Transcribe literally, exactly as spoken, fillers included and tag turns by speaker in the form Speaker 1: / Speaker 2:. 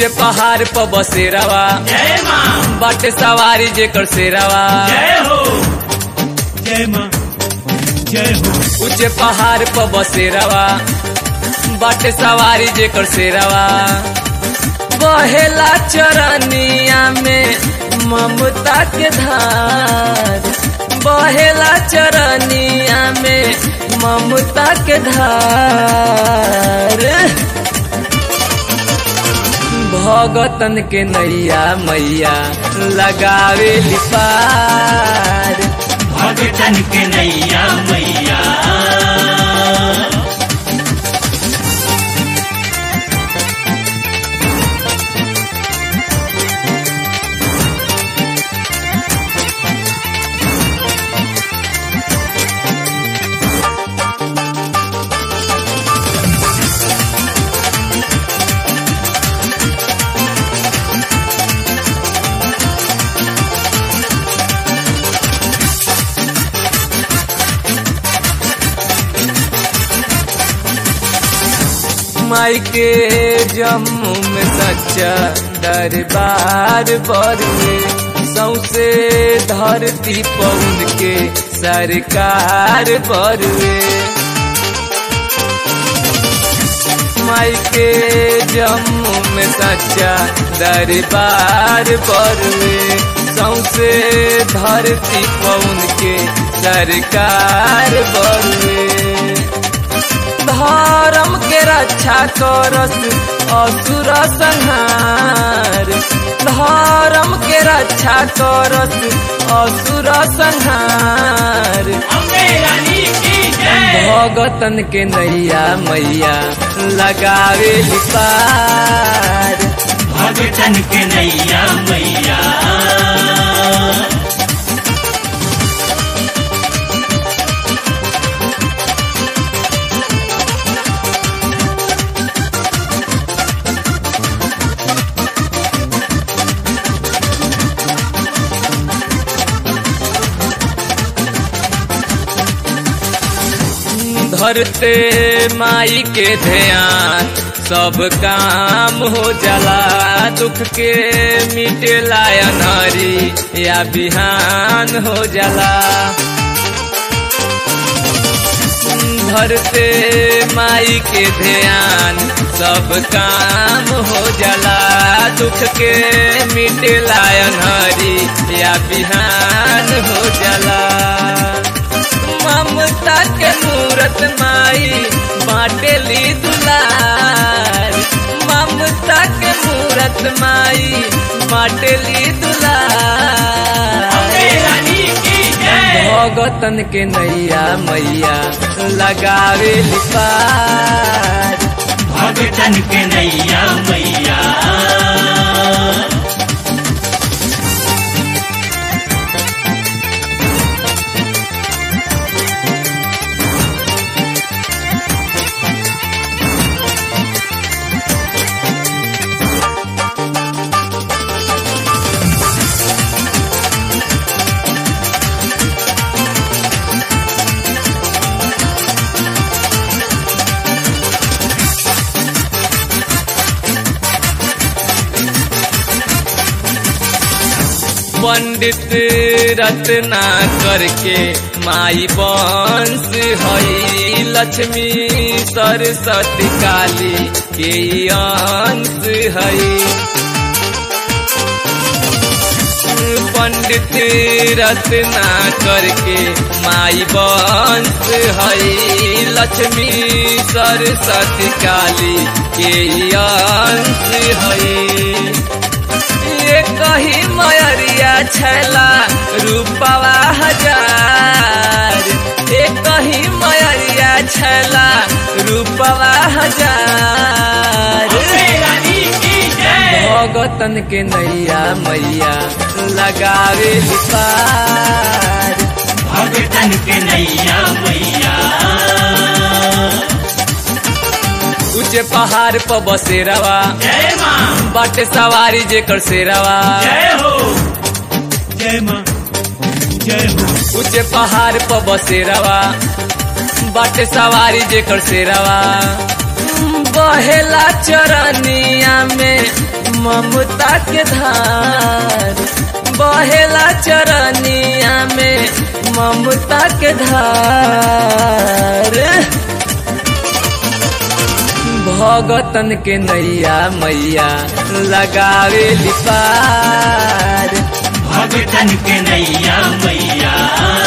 Speaker 1: ऊंचे पहाड़ पर बसेरावा
Speaker 2: जय माँ
Speaker 1: बाटे सवारी जेकर सेरावा
Speaker 2: जय हो जय माँ जय हो
Speaker 1: ऊंचे पहाड़ पर बसेरावा बाटे सवारी जेकर सेरावा बहेला चरनिया में ममता के धार बहेला चरनिया में ममता के धार भगतन के नैया मैया लगावे पार
Speaker 2: भगतन के नैया मैया
Speaker 1: माई के जम्मू में सच्चा दरबार बरवे सौसे धरती पवन के सरकार बरवे माई के जम्मू में सच्चा दरबार बरवे सौसे धरती पवन के सरकार बरवे धर्म के रक्षा करस असुर संहार धर्म के रक्षा करस असुर संहार भगतन के नैया मैया लगावे पार
Speaker 2: भगतन के नैया मैया
Speaker 1: धरते माई के ध्यान सब काम हो जाला दुख के मिटेला अनहरी या बिहान हो जाला धरते माई के ध्यान सब काम हो जाला दुख के मिटेला अनहरी या बिहान हो जाला ममता के मूरत माई बाटेली दुलार ममता के मूरत माई बाटेली दुलार भगतन के नैया मैया लगावे पार
Speaker 2: भगतन के नैया मैया
Speaker 1: पंडित रत्ना करके माई वंश हई लक्ष्मी सरस्वती काली के अंश हई पंडित रत्ना करके माई वंश हई लक्ष्मी सरस्वती काली के अंश हई कही मयरिया छैला रूपवा हजार एक कही मयरिया छैला रूपवा हजार भगतन के नैया मैया लगावे पार
Speaker 2: भगतन के नैया मैया
Speaker 1: ऊंचे पहाड़ पर बसेरावा
Speaker 2: जय माँ
Speaker 1: बाटे सवारी जेकर सेरावा
Speaker 2: जय हो जय माँ जय हो
Speaker 1: ऊंचे पहाड़ पर बसेरावा बाटे सवारी जेकर सेरावा बहेला चरनिया में ममता के धार बहेला चरनिया में ममता के धार भगतन के नैया मैया लगावे पार
Speaker 2: भगतन के नैया मैया